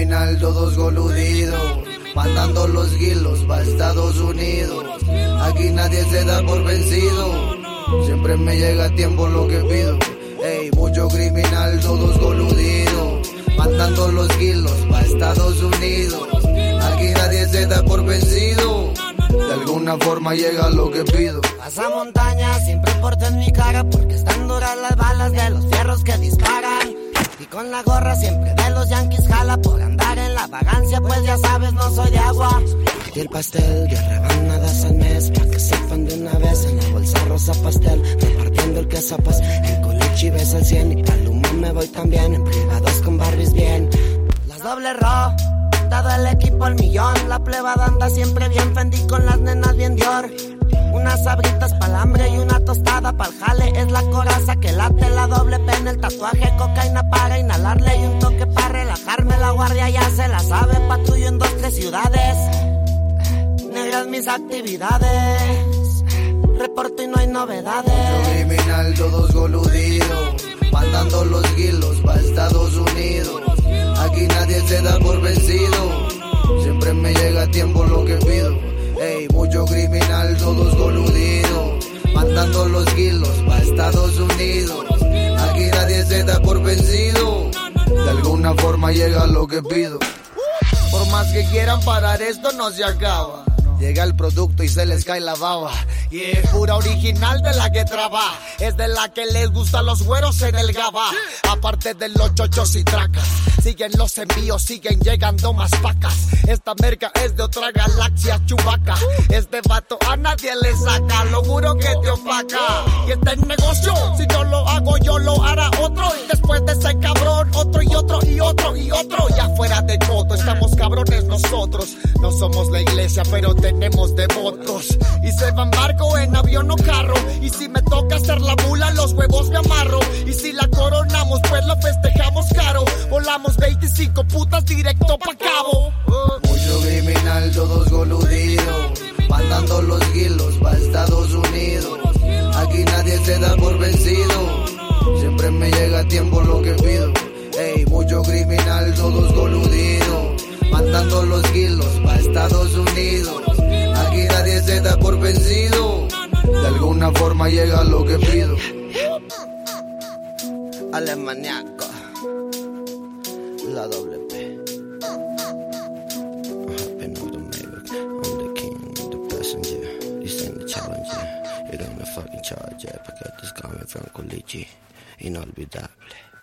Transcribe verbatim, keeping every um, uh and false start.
criminal, todos coludidos, mandando los kilos pa' Estados Unidos. Aquí nadie se da por vencido, siempre me llega a tiempo lo que pido. Ey, mucho criminal, todos coludidos, mandando los kilos pa' Estados Unidos. Aquí nadie se da por vencido, de alguna forma llega lo que pido. Pasa montaña, siempre porto en mi cara, porque están duras las balas de los fierros que disparan. Y con la gorra siempre de los yanquis jala, por andar en la vagancia, pues ya sabes, no soy de agua. Y el pastel, diez rebanadas al mes, pa' que sepan de una vez, en la bolsa rosa pastel, repartiendo el queso pues, en culichi ves al cien, y pa'l humo me voy también, en privados con Barbies bien. Las doble ro, dado el equipo al millón, la plebada anda siempre bien Fendi con las nenas bien Dior. Unas sabritas pa'l hambre y una tostada pa'l jale, es la coraza que late, la doble pena, el tatuaje, cocaína para inhalarle y un toque para relajarme, la guardia ya se la sabe, patrullo en dos, tres ciudades, negras mis actividades, reporto y no hay novedades. Mucho criminal, todos coludidos, mandando los kilos pa' Estados Unidos. Aquí nadie se da por vencido, siempre me llega a tiempo lo que pido. Ey, mucho criminal, todos coludidos, mandando los kilos pa' Estados Unidos. Aquí nadie se da por vencido, de alguna forma llega lo que pido. Por más que quieran parar esto no se acaba, llega el producto y se les cae la baba. Y es pura original de la que trabaja, es de la que les gustan los güeros en el gaba. Aparte de los chochos y tracas, siguen los envíos, siguen llegando más pacas. Esta merca es de otra galaxia, Chewbacca. Este vato a nadie le saca, lo juro que te opaca. Y este es negocio, si no lo hago yo lo hará otro. Y después de ese cabrón, otro y otro y otro y otro. Ya fuera de todo, estamos cabrones nosotros. No somos la iglesia, pero tenemos devotos. Y se van barco en avión o carro, y si me toca hacer la bula, los huevos me amarro. Y si la coronamos, pues lo festejamos caro. Volamos veinticinco putas directo pa' Cabo. Mucho criminal, todos coludidos, mandando los kilos pa' Estados Unidos. Aquí nadie se da por vencido, siempre me llega a tiempo lo que pido. Ey, mucho criminal, todos coludidos, mandando los kilos pa' Estados Unidos. Aquí nadie se da por vencido, de alguna forma llega lo que pido. Alemaniaco, la doble P. I'm the king, the passenger. This ain't the challenger. It ain't a fucking charger. Porque esto es coming from Culichi. Inolvidable.